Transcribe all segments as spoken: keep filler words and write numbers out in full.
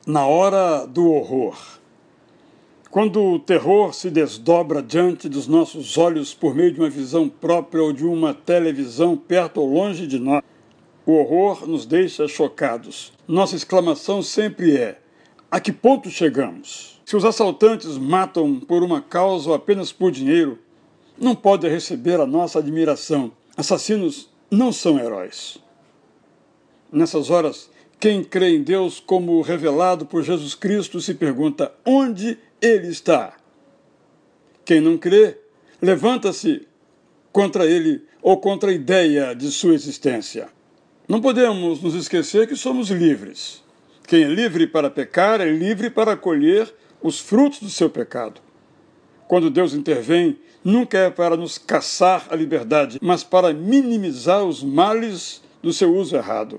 Na hora do horror. Quando o terror se desdobra diante dos nossos olhos por meio de uma visão própria ou de uma televisão perto ou longe de nós, o horror nos deixa chocados. Nossa exclamação sempre é: a que ponto chegamos? Se os assaltantes matam por uma causa ou apenas por dinheiro, não podem receber a nossa admiração. Assassinos não são heróis. Nessas horas, quem crê em Deus como revelado por Jesus Cristo se pergunta onde Ele está. Quem não crê, levanta-se contra Ele ou contra a ideia de sua existência. Não podemos nos esquecer que somos livres. Quem é livre para pecar é livre para colher os frutos do seu pecado. Quando Deus intervém, nunca é para nos caçar a liberdade, mas para minimizar os males do seu uso errado.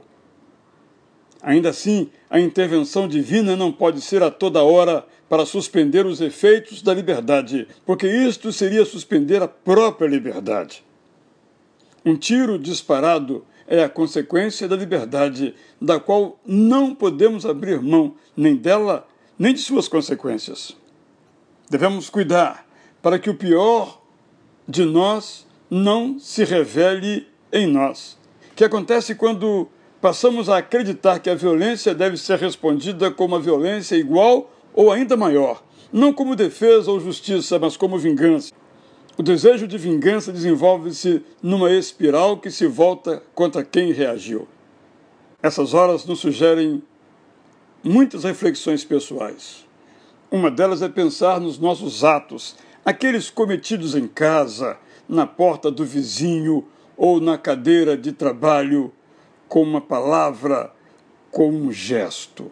Ainda assim, a intervenção divina não pode ser a toda hora para suspender os efeitos da liberdade, porque isto seria suspender a própria liberdade. Um tiro disparado é a consequência da liberdade, da qual não podemos abrir mão, nem dela, nem de suas consequências. Devemos cuidar para que o pior de nós não se revele em nós. O que acontece quando passamos a acreditar que a violência deve ser respondida com uma violência igual ou ainda maior, não como defesa ou justiça, mas como vingança. O desejo de vingança desenvolve-se numa espiral que se volta contra quem reagiu. Essas horas nos sugerem muitas reflexões pessoais. Uma delas é pensar nos nossos atos, aqueles cometidos em casa, na porta do vizinho ou na cadeira de trabalho, com uma palavra, com um gesto.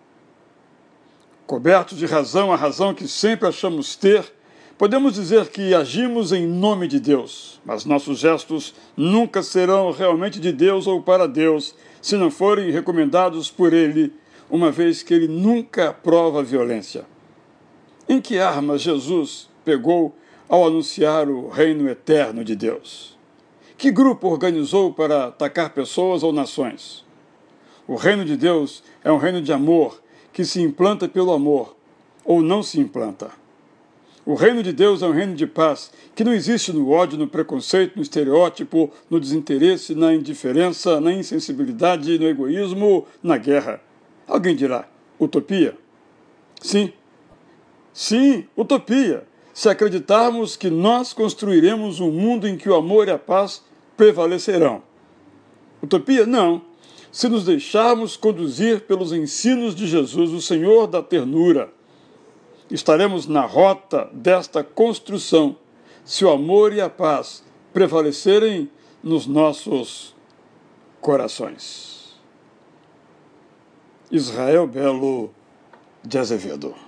Cobertos de razão, a razão que sempre achamos ter, podemos dizer que agimos em nome de Deus, mas nossos gestos nunca serão realmente de Deus ou para Deus, se não forem recomendados por Ele, uma vez que Ele nunca aprova a violência. Em que armas Jesus pegou ao anunciar o reino eterno de Deus? Que grupo organizou para atacar pessoas ou nações? O reino de Deus é um reino de amor que se implanta pelo amor, ou não se implanta. O reino de Deus é um reino de paz que não existe no ódio, no preconceito, no estereótipo, no desinteresse, na indiferença, na insensibilidade, no egoísmo, na guerra. Alguém dirá, utopia? Sim. Sim, utopia. Se acreditarmos que nós construiremos um mundo em que o amor e a paz prevalecerão. Utopia? Não. Se nos deixarmos conduzir pelos ensinos de Jesus, o Senhor da ternura, estaremos na rota desta construção, se o amor e a paz prevalecerem nos nossos corações. Israel Belo de Azevedo.